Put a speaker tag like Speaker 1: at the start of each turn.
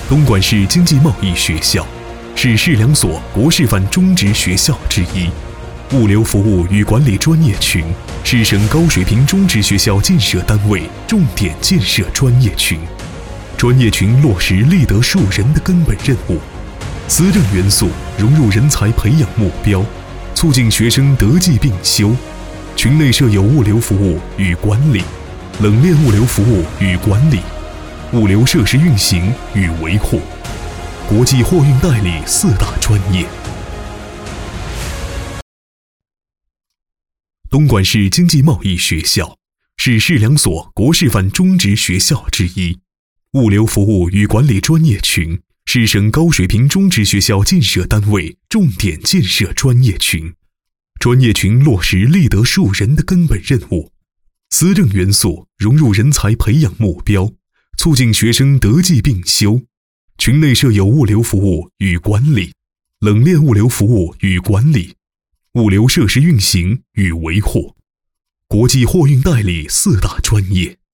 Speaker 1: 东莞市经济贸易学校是市2所国示范中职学校之一，物流服务与管理专业群是省高水平中职学校建设单位重点建设专业群，专业群落实立德树人的根本任务，思政元素融入人才培养目标，促进学生德技并修。群内设有物流服务与管理、冷链物流服务与管理、物流设施运行与维护、国际货运代理4大专业。东莞市经济贸易学校是市2所国示范中职学校之一，物流服务与管理专业群是省高水平中职学校建设单位重点建设专业群，专业群落实立德树人的根本任务，思政元素融入人才培养目标，促进学生德技并修。群内设有物流服务与管理、冷链物流服务与管理、物流设施运行与维护、国际货运代理4大专业。